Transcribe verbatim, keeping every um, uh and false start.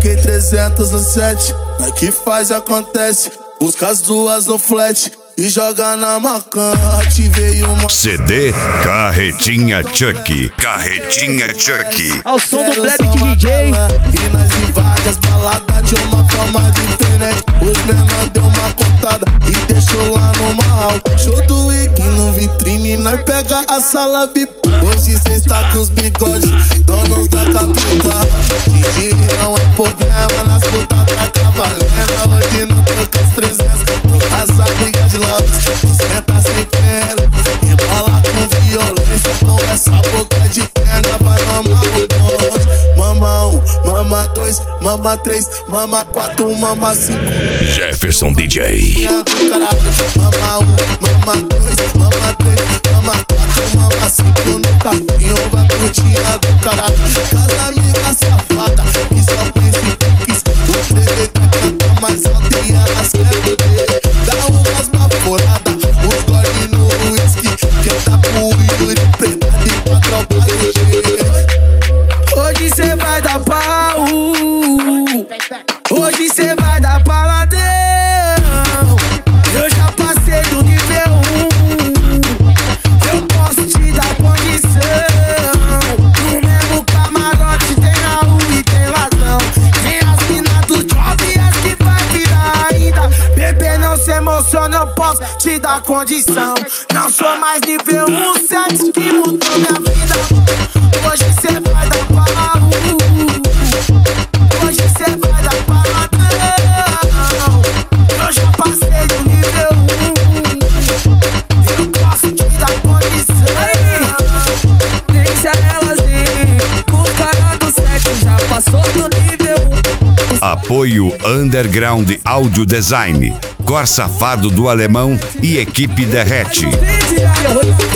K trezentos e sete, é que faz acontece. Busca as duas no flat e joga na macan. Ativei uma C D Carretinha Chuck. Carretinha Chuck. Ao som do Black D J. E nas invades baladas de uma forma diferente. Os menor deu uma contada e deixou lá no mal. Show do Ig no vitrine, nós pega a sala V I P. Hoje cê está com os bigodes, donos da capital. D J não é problema, nas putas tá cavalendo. Hoje não troca as trezentos, troca as amigas de Lopes. Senta sem pena, embala com violência. Com essa boca de perna vai mamar o bonde. Mama um, mama dois, mama três, mama quatro, mama cinco. Jefferson D J. Mama um, mama dois, mama três, mama quatro, mama cinco. No carrinho vai curtir do caralho. Cada amiga safada, que só pensa em quis. O treze canta mais alto e elas querem beber. Dá umas baforadas, uns gole no whisky. Quem tá pro Yuri, preta de quatro barulhos. Hoje cê vai dar pau. Hoje cê vai dar paladão. Eu já passei do nível um. Eu posso te dar condição. No mesmo camarote tem Raul e tem Ladrão. Tem as minas do job e as que vai virar ainda. Bebê, não se emociona, eu posso te dar condição. Não sou mais nível um, sete que mudou minha vida. Hoje cê vai dar pau. Hoje cê vai dar paladão. Eu já passei do nível um. Eu posso te dar condição. Deixa elas ir. O cara do sexo já passou do nível um. Apoio Underground Audio Design. Cor Safado do Alemão e equipe Derrete.